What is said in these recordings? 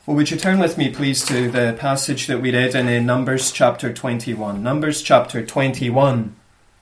Well, would you turn with me, please, to the passage that we read in Numbers chapter 21. Numbers chapter 21.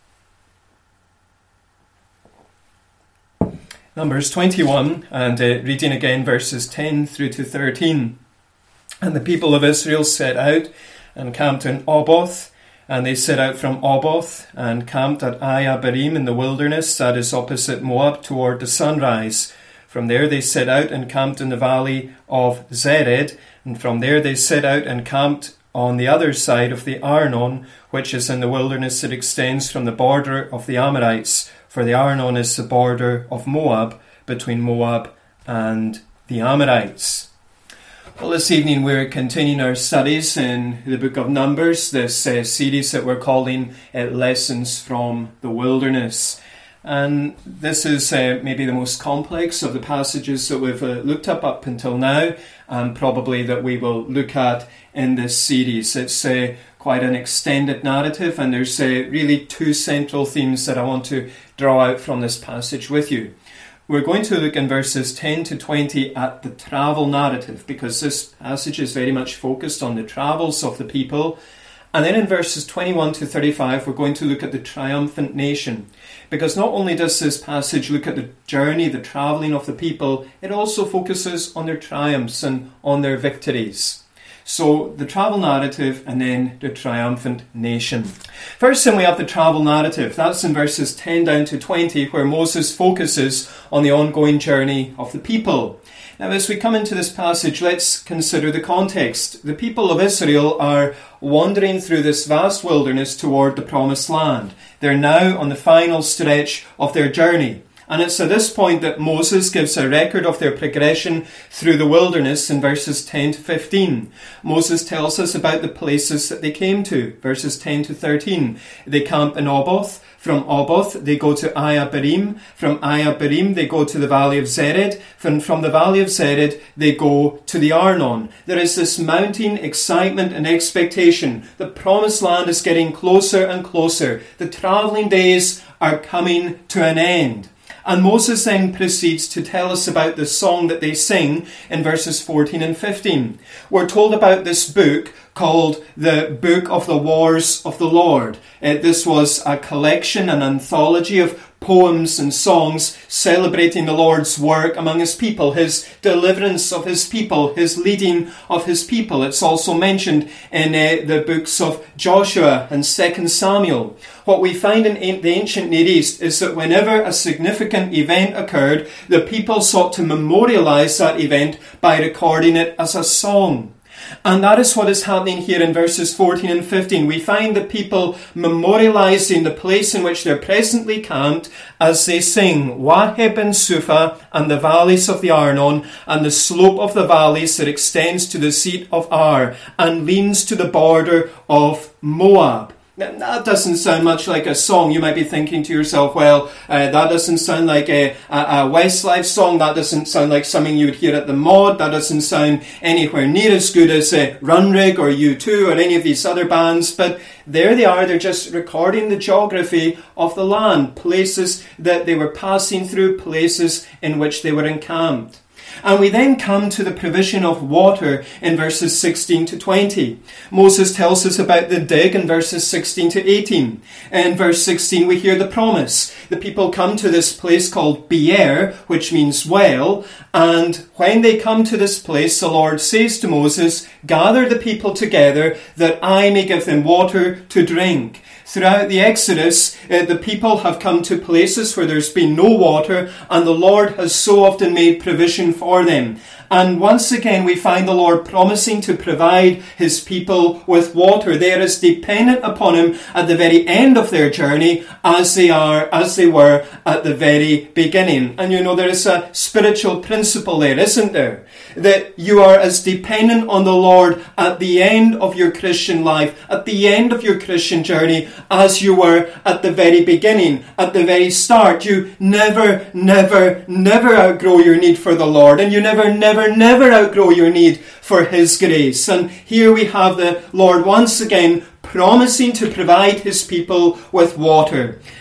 Numbers 21, and reading again verses 10 through to 13. And the people of Israel set out and camped in Oboth, and they set out from Oboth and camped at Ai-Abarim in the wilderness that is opposite Moab toward the sunrise. From there they set out and camped in the valley of Zered, and from there they set out and camped on the other side of the Arnon, which is in the wilderness that extends from the border of the Amorites, for the Arnon is the border of Moab, between Moab and the Amorites. Well, this evening we're continuing our studies in the book of Numbers, this series that we're calling Lessons from the Wilderness. And this is maybe the most complex of the passages that we've looked up until now, and probably that we will look at in this series. It's quite an extended narrative, and there's really two central themes that I want to draw out from this passage with you. We're going to look in verses 10 to 20 at the travel narrative, because this passage is very much focused on the travels of the people. And then in verses 21 to 35, we're going to look at the triumphant nation. Because not only does this passage look at the journey, the travelling of the people, it also focuses on their triumphs and on their victories. So the travel narrative and then the triumphant nation. First then we have the travel narrative. That's in verses 10 down to 20, where Moses focuses on the ongoing journey of the people. Now, as we come into this passage, let's consider the context. The people of Israel are wandering through this vast wilderness toward the promised land. They're now on the final stretch of their journey. And it's at this point that Moses gives a record of their progression through the wilderness in verses 10 to 15. Moses tells us about the places that they came to, verses 10 to 13. They camp in Oboth. From Oboth, they go to Ai-Abarim. From Ai-Abarim, they go to the valley of Zered. From the valley of Zered, they go to the Arnon. There is this mounting excitement and expectation. The promised land is getting closer and closer. The travelling days are coming to an end. And Moses then proceeds to tell us about the song that they sing in verses 14 and 15. We're told about this book called the Book of the Wars of the Lord. This was a collection, an anthology of poems and songs celebrating the Lord's work among his people, his deliverance of his people, his leading of his people. It's also mentioned in the books of Joshua and 2 Samuel. What we find in the ancient Near East is that whenever a significant event occurred, the people sought to memorialize that event by recording it as a song. And that is what is happening here in verses 14 and 15. We find the people memorializing the place in which they're presently camped as they sing Waheb and Suphah and the valleys of the Arnon and the slope of the valleys that extends to the seat of Ar and leans to the border of Moab. Now, that doesn't sound much like a song. You might be thinking to yourself, well, that doesn't sound like a Westlife song. That doesn't sound like something you would hear at the Mod. That doesn't sound anywhere near as good as Runrig or U2 or any of these other bands. But there they are. They're just recording the geography of the land, places that they were passing through, places in which they were encamped. And we then come to the provision of water in verses 16 to 20. Moses tells us about the dig in verses 16 to 18. In verse 16 we hear the promise. The people come to this place called Beer, which means well, and when they come to this place, the Lord says to Moses, "Gather the people together that I may give them water to drink." Throughout the Exodus, the people have come to places where there's been no water, and the Lord has so often made provision for them. And once again, we find the Lord promising to provide his people with water. They are as dependent upon him at the very end of their journey as they were at the very beginning. And you know, there is a spiritual principle there, isn't there? That you are as dependent on the Lord at the end of your Christian life, at the end of your Christian journey, as you were at the very beginning, at the very start. You never outgrow your need for the Lord, and you never outgrow your need for his grace. And here we have the Lord once again promising to provide his people with water.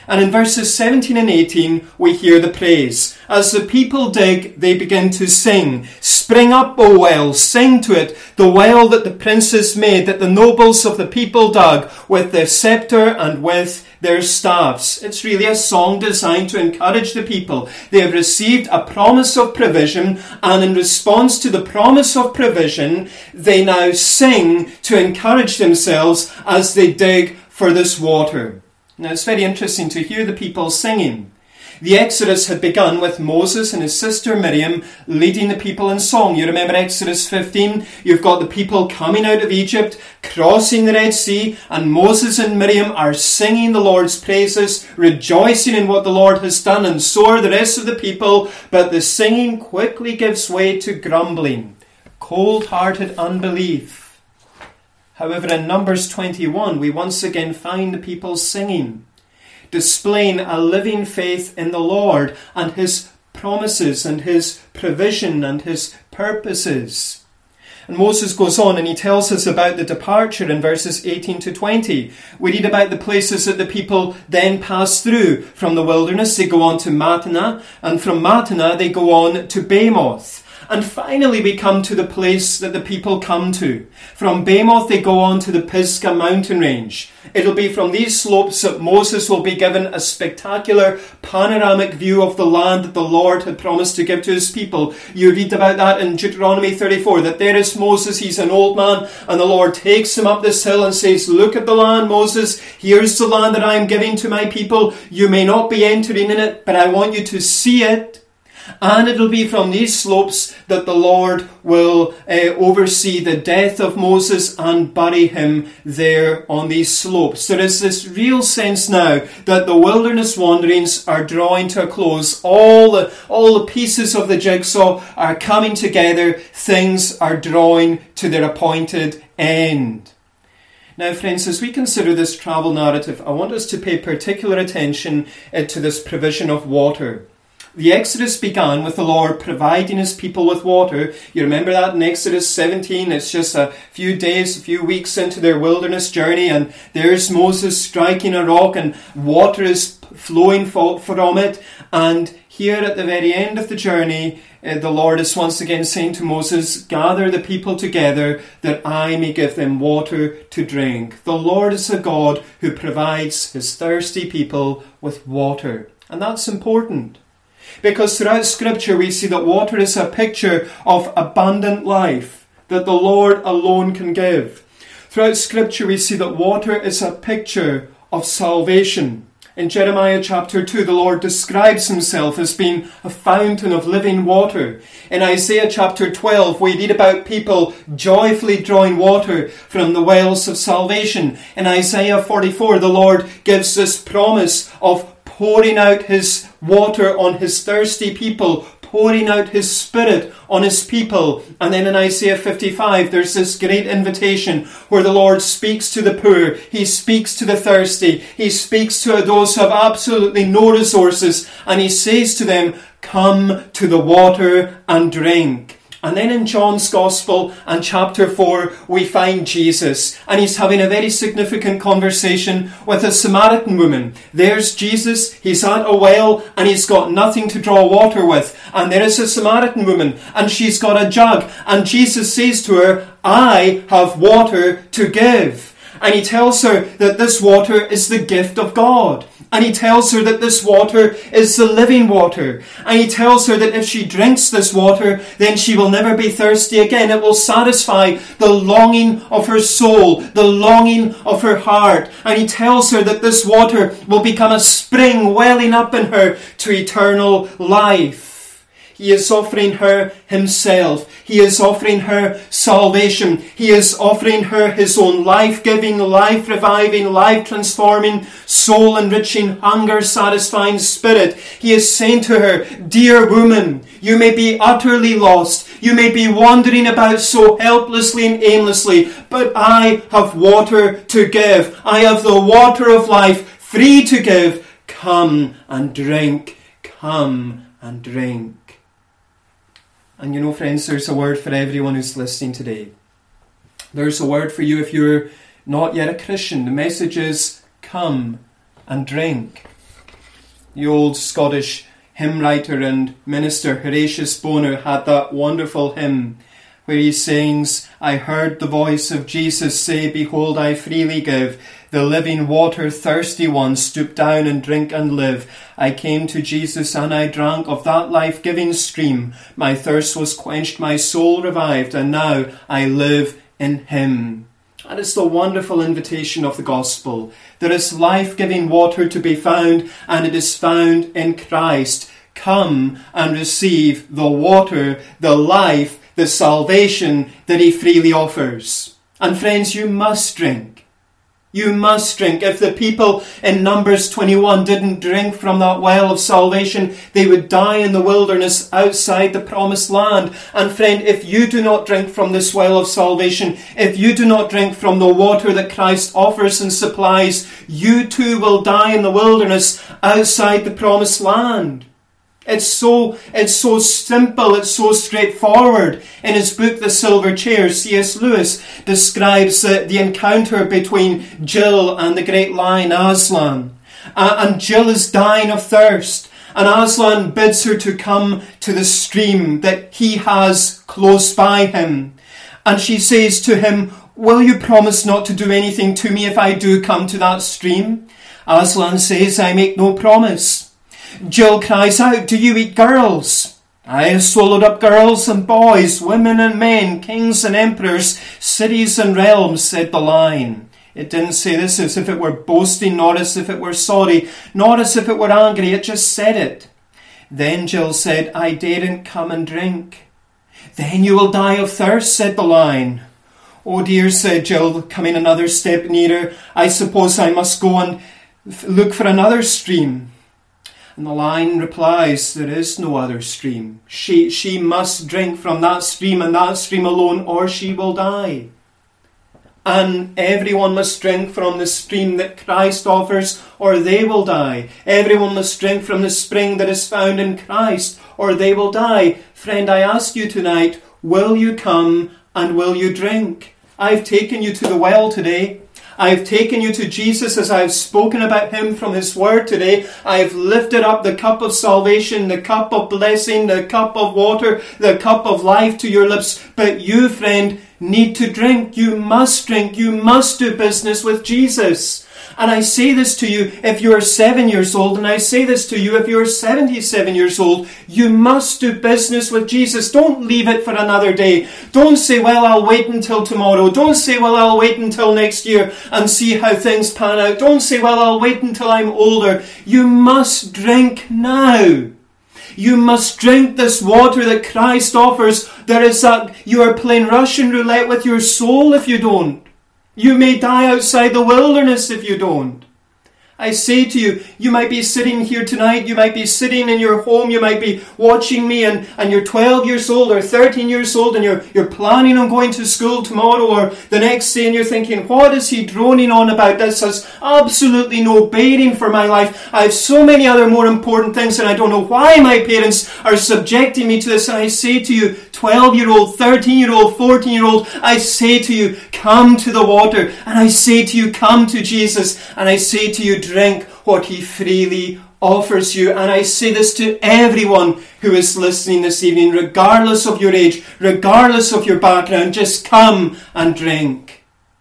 And in verses 17 and 18, we hear the praise. As the people dig, they begin to sing. Spring up, O well, sing to it, the well that the princes made, that the nobles of the people dug, with their scepter and with their staffs. It's really a song designed to encourage the people. They have received a promise of provision, and in response to the promise of provision, they now sing to encourage themselves as they dig for this water. Now, it's very interesting to hear the people singing. The Exodus had begun with Moses and his sister Miriam leading the people in song. You remember Exodus 15? You've got the people coming out of Egypt, crossing the Red Sea, and Moses and Miriam are singing the Lord's praises, rejoicing in what the Lord has done, and so are the rest of the people. But the singing quickly gives way to grumbling, cold-hearted unbelief. However, in Numbers 21, we once again find the people singing, displaying a living faith in the Lord and His promises and His provision and His purposes. And Moses goes on and he tells us about the departure in verses 18 to 20. We read about the places that the people then pass through. From the wilderness they go on to Mattanah, and from Mattanah they go on to Bamoth. And finally we come to the place that the people come to. From Bamoth they go on to the Pisgah mountain range. It'll be from these slopes that Moses will be given a spectacular panoramic view of the land that the Lord had promised to give to his people. You read about that in Deuteronomy 34, that there is Moses, he's an old man, and the Lord takes him up this hill and says, look at the land, Moses, here's the land that I am giving to my people. You may not be entering in it, but I want you to see it. And it will be from these slopes that the Lord will oversee the death of Moses and bury him there on these slopes. There is this real sense now that the wilderness wanderings are drawing to a close. All the pieces of the jigsaw are coming together. Things are drawing to their appointed end. Now, friends, as we consider this travel narrative, I want us to pay particular attention to this provision of water. The Exodus began with the Lord providing his people with water. You remember that in Exodus 17? It's just a few days, a few weeks into their wilderness journey, and there's Moses striking a rock and water is flowing from it. And here at the very end of the journey, the Lord is once again saying to Moses, gather the people together that I may give them water to drink. The Lord is a God who provides his thirsty people with water. And that's important. Because throughout Scripture we see that water is a picture of abundant life that the Lord alone can give. Throughout Scripture we see that water is a picture of salvation. In Jeremiah chapter 2, the Lord describes himself as being a fountain of living water. In Isaiah chapter 12, we read about people joyfully drawing water from the wells of salvation. In Isaiah 44, the Lord gives this promise of pouring out his water on his thirsty people, pouring out his Spirit on his people. And then in Isaiah 55, there's this great invitation where the Lord speaks to the poor, he speaks to the thirsty, he speaks to those who have absolutely no resources, and he says to them, come to the water and drink. And then in John's Gospel and chapter 4, we find Jesus. And he's having a very significant conversation with a Samaritan woman. There's Jesus, he's at a well, and he's got nothing to draw water with. And there is a Samaritan woman, and she's got a jug. And Jesus says to her, I have water to give. And he tells her that this water is the gift of God. And he tells her that this water is the living water. And he tells her that if she drinks this water, then she will never be thirsty again. It will satisfy the longing of her soul, the longing of her heart. And he tells her that this water will become a spring welling up in her to eternal life. He is offering her himself. He is offering her salvation. He is offering her his own life-giving, life-reviving, life-transforming, soul-enriching, hunger-satisfying Spirit. He is saying to her, dear woman, you may be utterly lost. You may be wandering about so helplessly and aimlessly, but I have water to give. I have the water of life free to give. Come and drink. Come and drink. And you know, friends, there's a word for everyone who's listening today. There's a word for you if you're not yet a Christian. The message is, come and drink. The old Scottish hymn writer and minister Horatius Bonar had that wonderful hymn where he sings, I heard the voice of Jesus say, behold, I freely give the living water, thirsty one, stoop down and drink and live. I came to Jesus and I drank of that life-giving stream. My thirst was quenched, my soul revived, and now I live in him. That is the wonderful invitation of the gospel. There is life-giving water to be found, and it is found in Christ. Come and receive the water, the life, the salvation that he freely offers. And friends, you must drink. You must drink. If the people in Numbers 21 didn't drink from that well of salvation, they would die in the wilderness outside the promised land. And friend, if you do not drink from this well of salvation, if you do not drink from the water that Christ offers and supplies, you too will die in the wilderness outside the promised land. It's so simple, it's so straightforward. In his book, The Silver Chair, C.S. Lewis describes the encounter between Jill and the great lion Aslan. And Jill is dying of thirst. And Aslan bids her to come to the stream that he has close by him. And she says to him, will you promise not to do anything to me if I do come to that stream? Aslan says, I make no promise. Jill cries out, do you eat girls? I have swallowed up girls and boys, women and men, kings and emperors, cities and realms, said the lion. It didn't say this as if it were boasting, nor as if it were sorry, nor as if it were angry. It just said it. Then Jill said, I daren't come and drink. Then you will die of thirst, said the lion. Oh dear, said Jill, coming another step nearer. I suppose I must go and look for another stream. And the lion replies, there is no other stream. She must drink from that stream and that stream alone, or she will die. And everyone must drink from the stream that Christ offers, or they will die. Everyone must drink from the spring that is found in Christ, or they will die. Friend, I ask you tonight, will you come and will you drink? I've taken you to the well today. I've taken you to Jesus as I've spoken about him from his word today. I've lifted up the cup of salvation, the cup of blessing, the cup of water, the cup of life to your lips. But you, friend, need to drink. You must drink. You must do business with Jesus. And I say this to you if you're 7 years old, and I say this to you if you're 77 years old, you must do business with Jesus. Don't leave it for another day. Don't say, well, I'll wait until tomorrow. Don't say, well, I'll wait until next year and see how things pan out. Don't say, well, I'll wait until I'm older. You must drink now. You must drink this water that Christ offers. You are playing Russian roulette with your soul if you don't. You may die outside the wilderness if you don't. I say to you, you might be sitting here tonight, you might be sitting in your home, you might be watching me and you're 12 years old or 13 years old and you're planning on going to school tomorrow or the next day and you're thinking, what is he droning on about? This has absolutely no bearing for my life. I have so many other more important things and I don't know why my parents are subjecting me to this. And I say to you, 12-year-old, 13-year-old, 14-year-old, I say to you, come to the water. And I say to you, come to Jesus. And I say to you, drink what he freely offers you. And I say this to everyone who is listening this evening, regardless of your age, regardless of your background, just come and drink.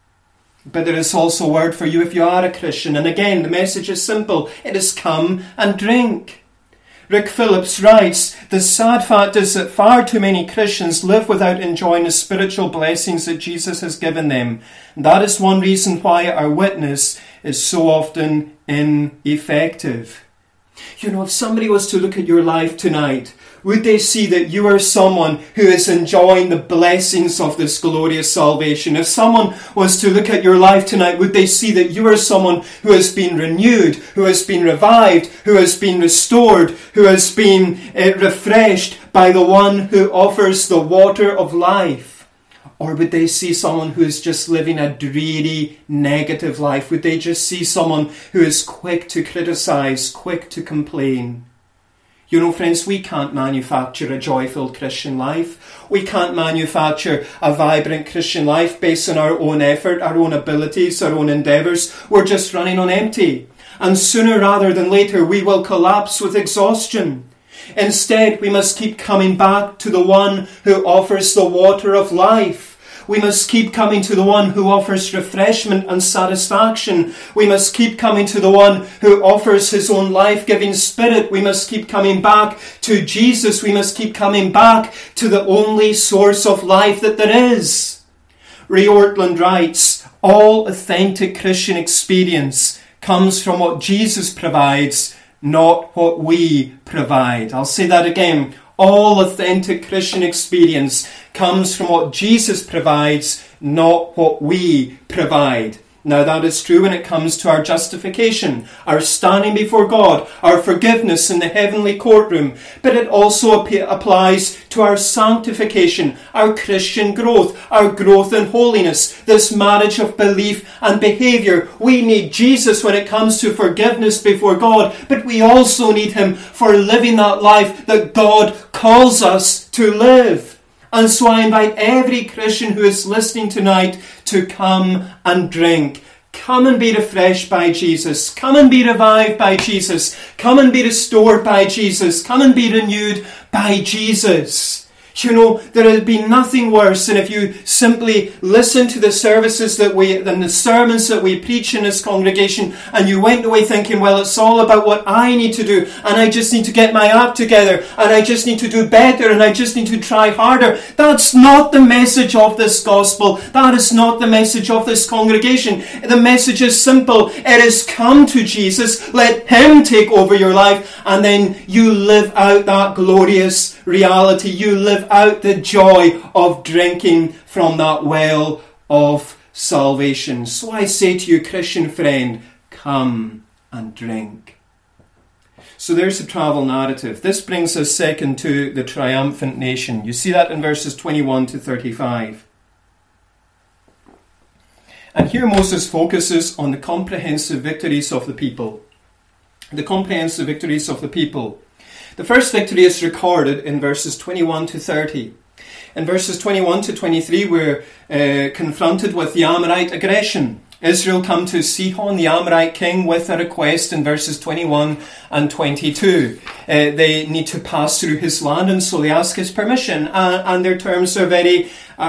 But there is also a word for you if you are a Christian. And again, the message is simple. It is come and drink. Rick Phillips writes, the sad fact is that far too many Christians live without enjoying the spiritual blessings that Jesus has given them. And that is one reason why our witness is so often ineffective. You know, if somebody was to look at your life tonight, would they see that you are someone who is enjoying the blessings of this glorious salvation? If someone was to look at your life tonight, would they see that you are someone who has been renewed, who has been revived, who has been restored, who has been refreshed by the one who offers the water of life? Or would they see someone who is just living a dreary, negative life? Would they just see someone who is quick to criticize, quick to complain? You know, friends, we can't manufacture a joy-filled Christian life. We can't manufacture a vibrant Christian life based on our own effort, our own abilities, our own endeavours. We're just running on empty. And sooner rather than later, we will collapse with exhaustion. Instead, we must keep coming back to the one who offers the water of life. We must keep coming to the one who offers refreshment and satisfaction. We must keep coming to the one who offers his own life-giving spirit. We must keep coming back to Jesus. We must keep coming back to the only source of life that there is. Ray Ortlund writes, all authentic Christian experience comes from what Jesus provides, not what we provide. I'll say that again. All authentic Christian experience comes from what Jesus provides, not what we provide. Now that is true when it comes to our justification, our standing before God, our forgiveness in the heavenly courtroom. But it also applies to our sanctification, our Christian growth, our growth in holiness, this marriage of belief and behaviour. We need Jesus when it comes to forgiveness before God, but we also need him for living that life that God calls us to live. And so I invite every Christian who is listening tonight to come and drink. Come and be refreshed by Jesus. Come and be revived by Jesus. Come and be restored by Jesus. Come and be renewed by Jesus. You know, there would be nothing worse than if you simply listen to the services and the sermons that we preach in this congregation, and you went away thinking, well, it's all about what I need to do, and I just need to get my act together, and I just need to do better, and I just need to try harder. That's not the message of this gospel. That is not the message of this congregation. The message is simple. It is come to Jesus, let him take over your life, and then you live out that glorious reality. You live out the joy of drinking from that well of salvation. So I say to you, Christian friend, come and drink. So there's the travel narrative. This brings us second to the triumphant nation. You see that in verses 21 to 35. And here Moses focuses on the comprehensive victories of the people. The comprehensive victories of the people. The first victory is recorded in verses 21 to 30. In verses 21 to 23, we're confronted with the Amorite aggression. Israel come to Sihon, the Amorite king, with a request in verses 21 and 22. They need to pass through his land, and so they ask his permission. And their terms are very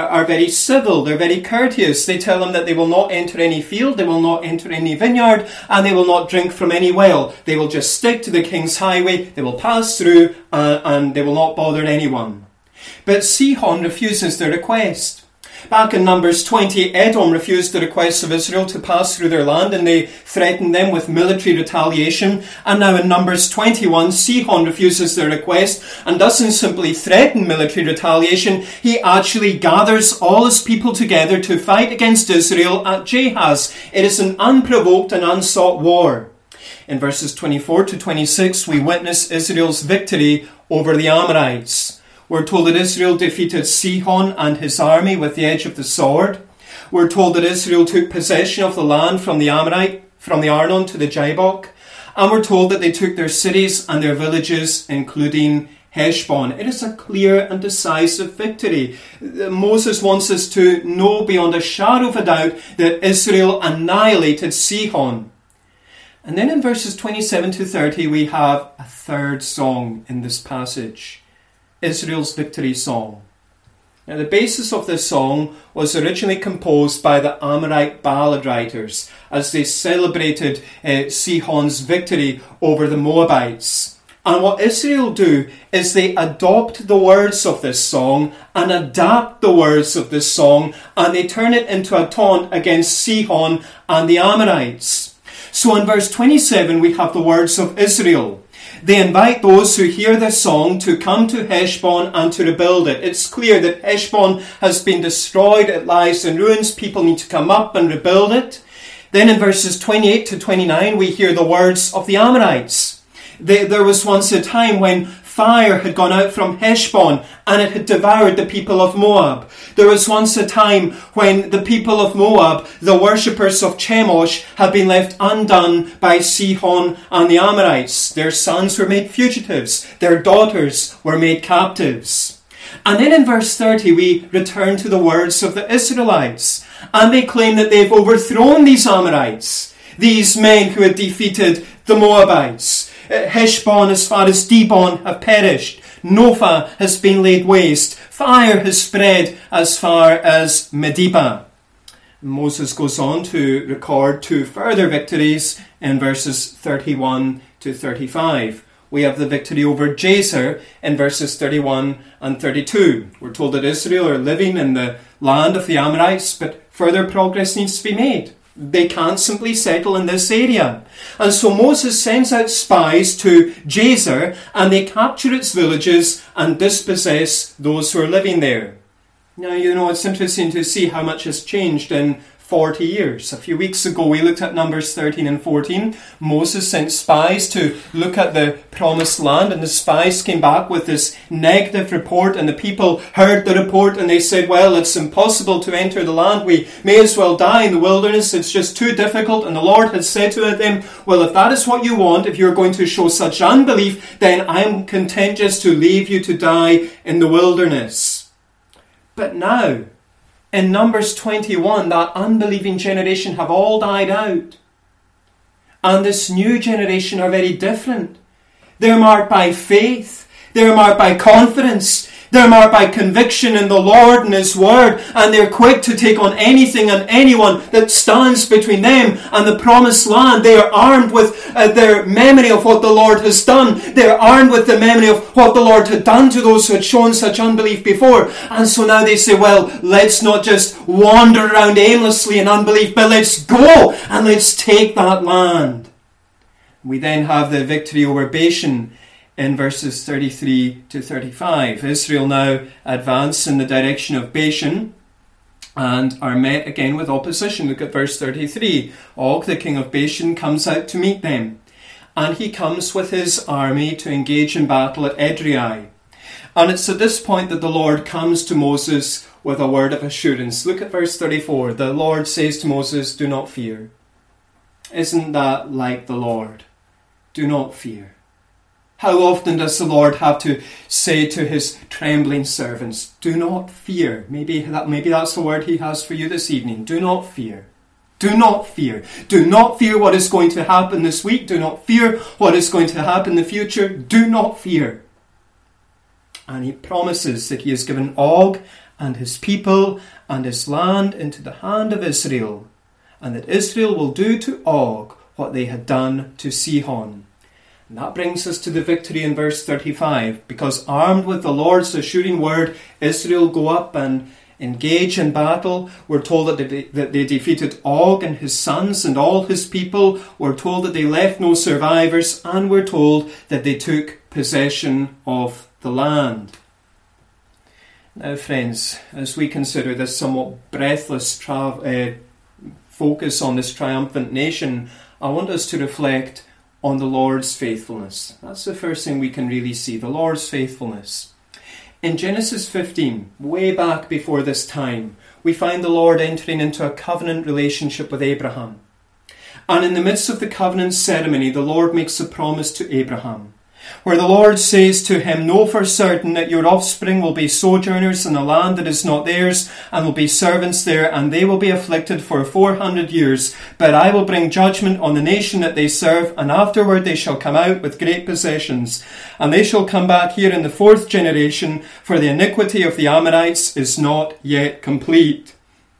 civil. They're very courteous. They tell him that they will not enter any field, they will not enter any vineyard, and they will not drink from any well. They will just stick to the king's highway. They will pass through, and they will not bother anyone. But Sihon refuses their request. Back in Numbers 20, Edom refused the request of Israel to pass through their land, and they threatened them with military retaliation. And now in Numbers 21, Sihon refuses their request and doesn't simply threaten military retaliation. He actually gathers all his people together to fight against Israel at Jahaz. It is an unprovoked and unsought war. In verses 24 to 26, we witness Israel's victory over the Amorites. We're told that Israel defeated Sihon and his army with the edge of the sword. We're told that Israel took possession of the land from the Amorite, from the Arnon to the Jabbok. And we're told that they took their cities and their villages, including Heshbon. It is a clear and decisive victory. Moses wants us to know beyond a shadow of a doubt that Israel annihilated Sihon. And then in verses 27 to 30, we have a third song in this passage. Israel's victory song. Now, the basis of this song was originally composed by the Amorite ballad writers as they celebrated Sihon's victory over the Moabites. And what Israel do is they adopt the words of this song and adapt the words of this song, and they turn it into a taunt against Sihon and the Amorites. So in verse 27 we have the words of Israel. They invite those who hear this song to come to Heshbon and to rebuild it. It's clear that Heshbon has been destroyed. It lies in ruins. People need to come up and rebuild it. Then in verses 28 to 29, we hear the words of the Amorites. There was once a time when fire had gone out from Heshbon and it had devoured the people of Moab. There was once a time when the people of Moab, the worshippers of Chemosh, had been left undone by Sihon and the Amorites. Their sons were made fugitives. Their daughters were made captives. And then in verse 30 we return to the words of the Israelites. And they claim that they've overthrown these Amorites. These men who had defeated the Moabites. Heshbon as far as Dibon have perished. Nophah has been laid waste. Fire has spread as far as Medeba. Moses goes on to record 2 further victories in verses 31 to 35. We have the victory over Jazer in verses 31 and 32. We're told that Israel are living in the land of the Amorites, but further progress needs to be made. They can't simply settle in this area. And so Moses sends out spies to Jazer, and they capture its villages and dispossess those who are living there. Now, it's interesting to see how much has changed in 40 years. A few weeks ago, we looked at Numbers 13 and 14. Moses sent spies to look at the promised land, and the spies came back with this negative report, and the people heard the report, and they said, well, it's impossible to enter the land. We may as well die in the wilderness. It's just too difficult. And the Lord had said to them, well, if that is what you want, if you're going to show such unbelief, then I'm content just to leave you to die in the wilderness. But now, in Numbers 21, that unbelieving generation have all died out. And this new generation are very different. They're marked by faith. They're marked by confidence. They're marked by conviction in the Lord and His Word. And they're quick to take on anything and anyone that stands between them and the promised land. They are armed with their memory of what the Lord has done. They're armed with the memory of what the Lord had done to those who had shown such unbelief before. And so now they say, well, let's not just wander around aimlessly in unbelief, but let's go and let's take that land. We then have the victory over Bashan in verses 33 to 35. Israel now advance in the direction of Bashan and are met again with opposition. Look at verse 33. Og, the king of Bashan, comes out to meet them. And he comes with his army to engage in battle at Edrei. And it's at this point that the Lord comes to Moses with a word of assurance. Look at verse 34. The Lord says to Moses, do not fear. Isn't that like the Lord? Do not fear. How often does the Lord have to say to His trembling servants, do not fear? Maybe that's the word He has for you this evening. Do not fear. Do not fear. Do not fear what is going to happen this week. Do not fear what is going to happen in the future. Do not fear. And He promises that He has given Og and his people and his land into the hand of Israel, and that Israel will do to Og what they had done to Sihon. And that brings us to the victory in verse 35. Because armed with the Lord's assuring word, Israel go up and engage in battle. We're told that they defeated Og and his sons and all his people. We're told that they left no survivors. And we're told that they took possession of the land. Now, friends, as we consider this somewhat breathless focus on this triumphant nation, I want us to reflect on the Lord's faithfulness. That's the first thing we can really see, the Lord's faithfulness. In Genesis 15, way back before this time, we find the Lord entering into a covenant relationship with Abraham. And in the midst of the covenant ceremony, the Lord makes a promise to Abraham, where the Lord says to him, know for certain that your offspring will be sojourners in a land that is not theirs, and will be servants there, and they will be afflicted for 400 years. But I will bring judgment on the nation that they serve, and afterward they shall come out with great possessions. And they shall come back here in the 4th generation, for the iniquity of the Amorites is not yet complete.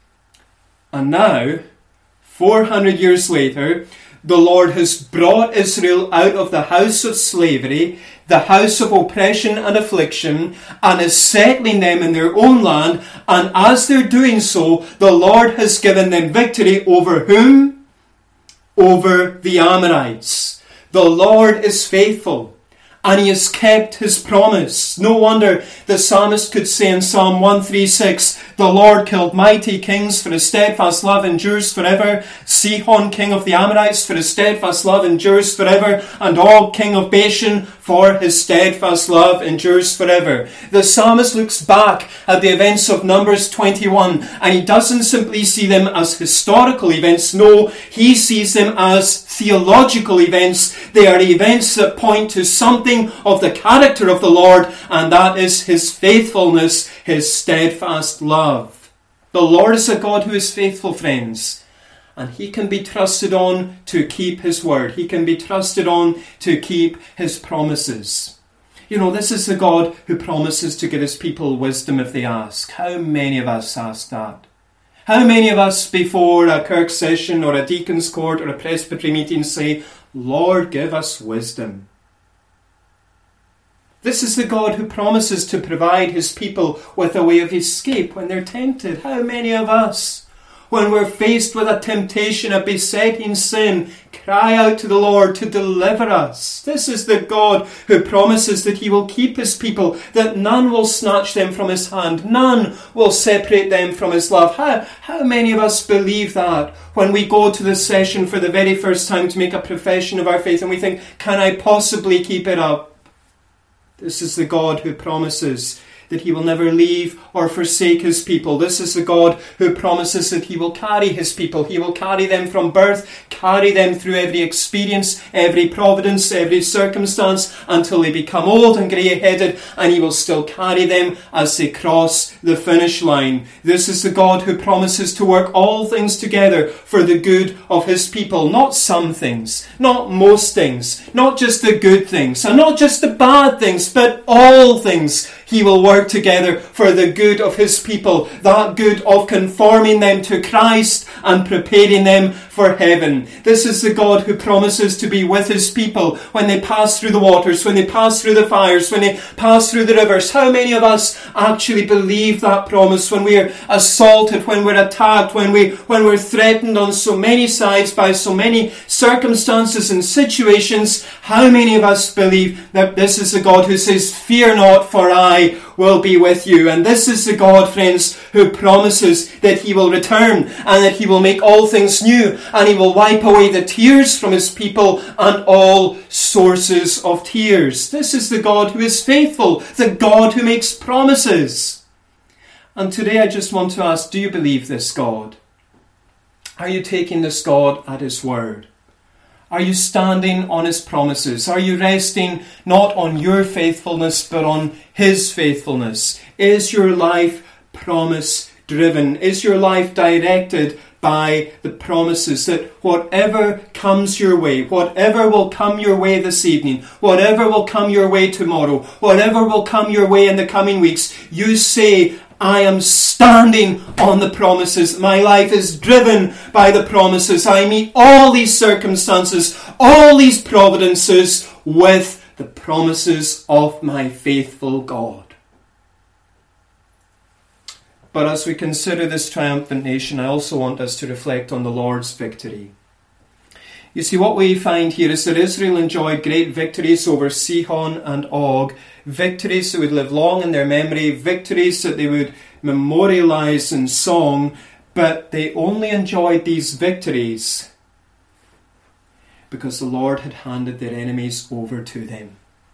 And now, 400 years later, the Lord has brought Israel out of the house of slavery, the house of oppression and affliction, and is settling them in their own land. And as they're doing so, the Lord has given them victory over whom? Over the Amorites. The Lord is faithful, and He has kept His promise. No wonder the psalmist could say in Psalm 136, the Lord killed mighty kings, for His steadfast love endures forever. Sihon, king of the Amorites, for His steadfast love endures forever. And Og, king of Bashan, for His steadfast love endures forever. The psalmist looks back at the events of Numbers 21, and he doesn't simply see them as historical events. No, he sees them as theological events. They are events that point to something of the character of the Lord, and that is His faithfulness, His steadfast love. The Lord is a God who is faithful, friends. And he can be trusted on to keep his word. He can be trusted on to keep his promises. You know, this is the God who promises to give his people wisdom if they ask. How many of us ask that? How many of us before a Kirk session or a deacon's court or a presbytery meeting say, Lord, give us wisdom? This is the God who promises to provide his people with a way of escape when they're tempted. How many of us, when we're faced with a temptation, a besetting sin, cry out to the Lord to deliver us? This is the God who promises that he will keep his people, that none will snatch them from his hand, none will separate them from his love. How many of us believe that when we go to this session for the very first time to make a profession of our faith and we think, can I possibly keep it up? This is the God who promises that he will never leave or forsake his people. This is the God who promises that he will carry his people. He will carry them from birth, carry them through every experience, every providence, every circumstance, until they become old and grey-headed, and he will still carry them as they cross the finish line. This is the God who promises to work all things together for the good of his people. Not some things, not most things, not just the good things, and not just the bad things, but all things he will work together for the good of his people, that good of conforming them to Christ and preparing them for heaven. This is the God who promises to be with his people when they pass through the waters, when they pass through the fires, when they pass through the rivers. How many of us actually believe that promise when we are assaulted, when we're attacked, when we're threatened on so many sides by so many circumstances and situations? How many of us believe that this is the God who says, fear not, for I will be with you? And this is the God, friends, who promises that he will return and that he will make all things new, and he will wipe away the tears from his people and all sources of tears. This is the God who is faithful, the God who makes promises. And today I just want to ask, do you believe this God? Are you taking this God at his word? Are you standing on his promises? Are you resting not on your faithfulness but on his faithfulness? Is your life promise driven? Is your life directed by the promises that whatever comes your way, whatever will come your way this evening, whatever will come your way tomorrow, whatever will come your way in the coming weeks, you say, I am standing on the promises. My life is driven by the promises. I meet all these circumstances, all these providences with the promises of my faithful God. But as we consider this triumphant nation, I also want us to reflect on the Lord's victory. You see, what we find here is that Israel enjoyed great victories over Sihon and Og, victories that would live long in their memory, victories that they would memorialize in song, but they only enjoyed these victories because the Lord had handed their enemies over to them.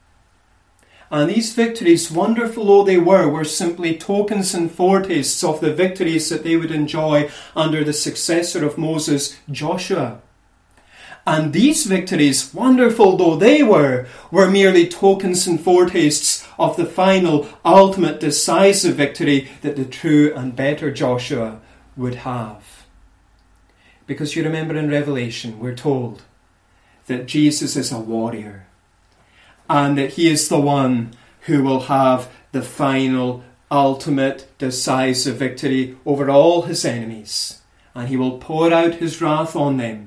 And these victories, wonderful though they were simply tokens and foretastes of the victories that they would enjoy under the successor of Moses, Joshua. And these victories, wonderful though they were merely tokens and foretastes of the final, ultimate, decisive victory that the true and better Joshua would have. Because you remember in Revelation, we're told that Jesus is a warrior and that he is the one who will have the final, ultimate, decisive victory over all his enemies. And he will pour out his wrath on them.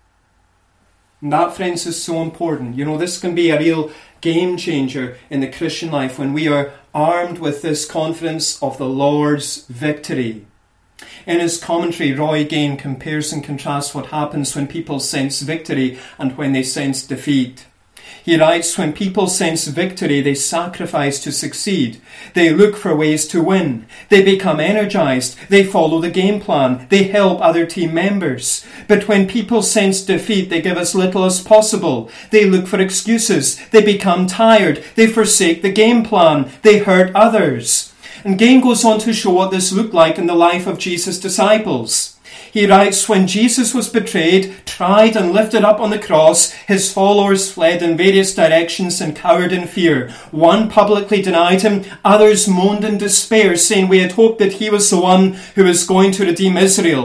And that, friends, is so important. You know, this can be a real game changer in the Christian life when we are armed with this confidence of the Lord's victory. In his commentary, Roy Gane compares and contrasts what happens when people sense victory and when they sense defeat. He writes, when people sense victory, they sacrifice to succeed. They look for ways to win. They become energized. They follow the game plan. They help other team members. But when people sense defeat, they give as little as possible. They look for excuses. They become tired. They forsake the game plan. They hurt others. And Gane goes on to show what this looked like in the life of Jesus' disciples. He writes, when Jesus was betrayed, tried and lifted up on the cross, his followers fled in various directions and cowered in fear. One publicly denied him, others moaned in despair, saying we had hoped that he was the one who was going to redeem Israel.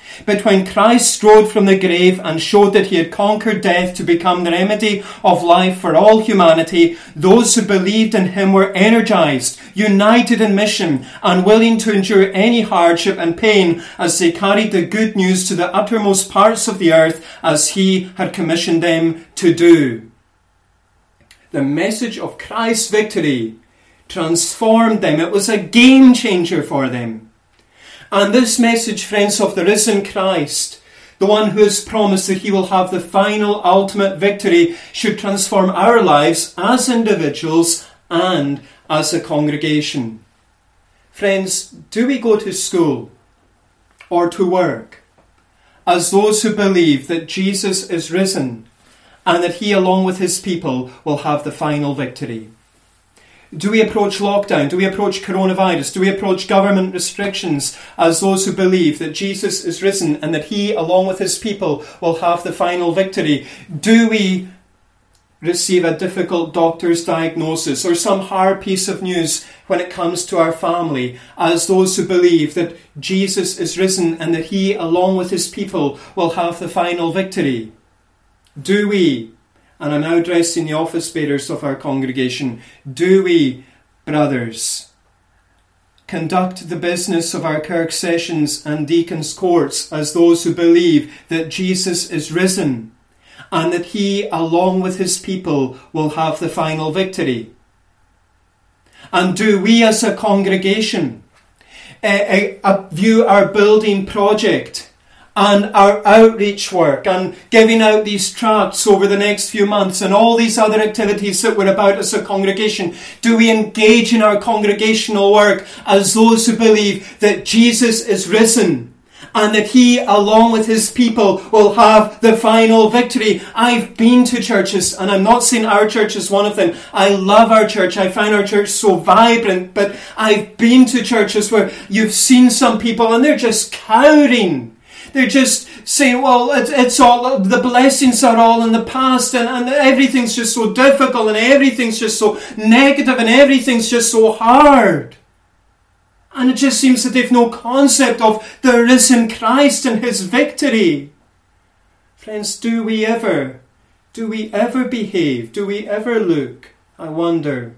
But when Christ rose from the grave and showed that he had conquered death to become the remedy of life for all humanity, those who believed in him were energized, united in mission, and willing to endure any hardship and pain as they carried the good news to the uttermost parts of the earth as he had commissioned them to do. The message of Christ's victory transformed them. It was a game changer for them. And this message, friends, of the risen Christ, the one who has promised that he will have the final, ultimate victory, should transform our lives as individuals and as a congregation. Friends, do we go to school or to work as those who believe that Jesus is risen and that he, along with his people, will have the final victory? Do we approach lockdown? Do we approach coronavirus? Do we approach government restrictions as those who believe that Jesus is risen and that he, along with his people, will have the final victory? Do we receive a difficult doctor's diagnosis or some hard piece of news when it comes to our family as those who believe that Jesus is risen and that he, along with his people, will have the final victory? Do we, and I'm now addressing the office bearers of our congregation, do we, brothers, conduct the business of our kirk sessions and deacons' courts as those who believe that Jesus is risen and that he, along with his people, will have the final victory? And do we as a congregation view our building project and our outreach work and giving out these tracts over the next few months and all these other activities that we're about as a congregation, do we engage in our congregational work as those who believe that Jesus is risen and that he, along with his people, will have the final victory? I've been to churches, and I'm not saying our church is one of them. I love our church. I find our church so vibrant, but I've been to churches where you've seen some people and they're just cowering. They're just saying, well, it's all, the blessings are all in the past and everything's just so difficult and everything's just so negative and everything's just so hard. And it just seems that they've no concept of the risen Christ and his victory. Friends, do we ever behave, do we ever look, I wonder,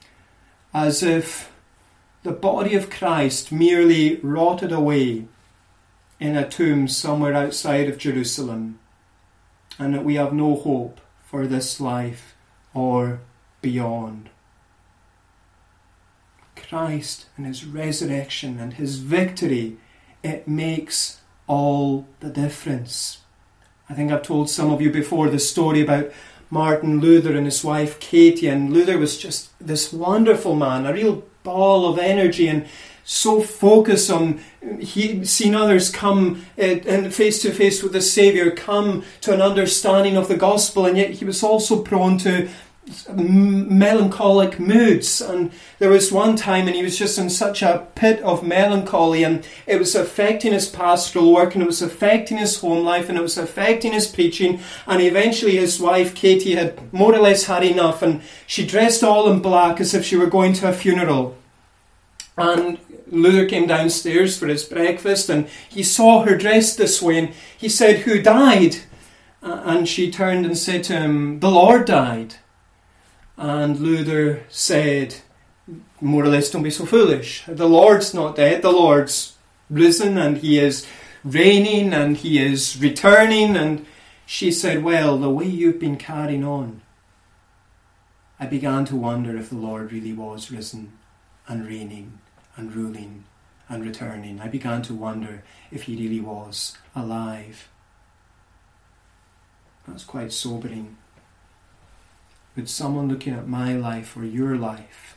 as if the body of Christ merely rotted away in a tomb somewhere outside of Jerusalem, and that we have no hope for this life or beyond? Christ and his resurrection and his victory, it makes all the difference. I think I've told some of you before the story about Martin Luther and his wife Katie, and Luther was just this wonderful man, a real ball of energy and so focused on seeing others come and face to face with the Saviour, come to an understanding of the gospel, and yet he was also prone to melancholic moods. And there was one time and he was just in such a pit of melancholy, and it was affecting his pastoral work, and it was affecting his home life, and it was affecting his preaching. And eventually his wife Katie had more or less had enough, and she dressed all in black as if she were going to a funeral. And Luther came downstairs for his breakfast and he saw her dressed this way, and he said, "Who died?" And she turned and said to him, "The Lord died." And Luther said, more or less, "Don't be so foolish. The Lord's not dead. The Lord's risen and he is reigning and he is returning." And she said, "Well, the way you've been carrying on, I began to wonder if the Lord really was risen and reigning and ruling and returning. I began to wonder if he really was alive." That's quite sobering. Would someone looking at my life or your life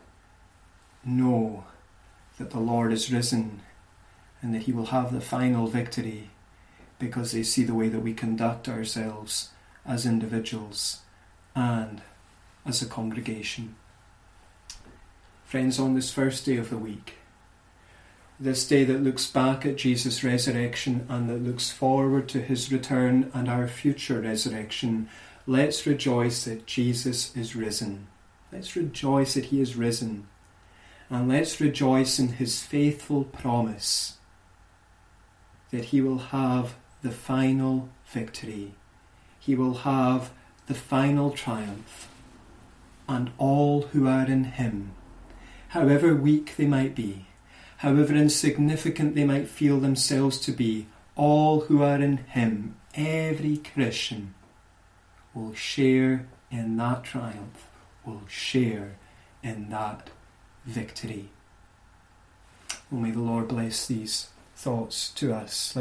know that the Lord is risen and that he will have the final victory because they see the way that we conduct ourselves as individuals and as a congregation? Friends, on this first day of the week, this day that looks back at Jesus' resurrection and that looks forward to his return and our future resurrection, let's rejoice that Jesus is risen. Let's rejoice that he is risen. And let's rejoice in his faithful promise that he will have the final victory. He will have the final triumph. And all who are in him, however weak they might be, however insignificant they might feel themselves to be, all who are in him, every Christian, will share in that triumph, will share in that victory. Oh, may the Lord bless these thoughts to us.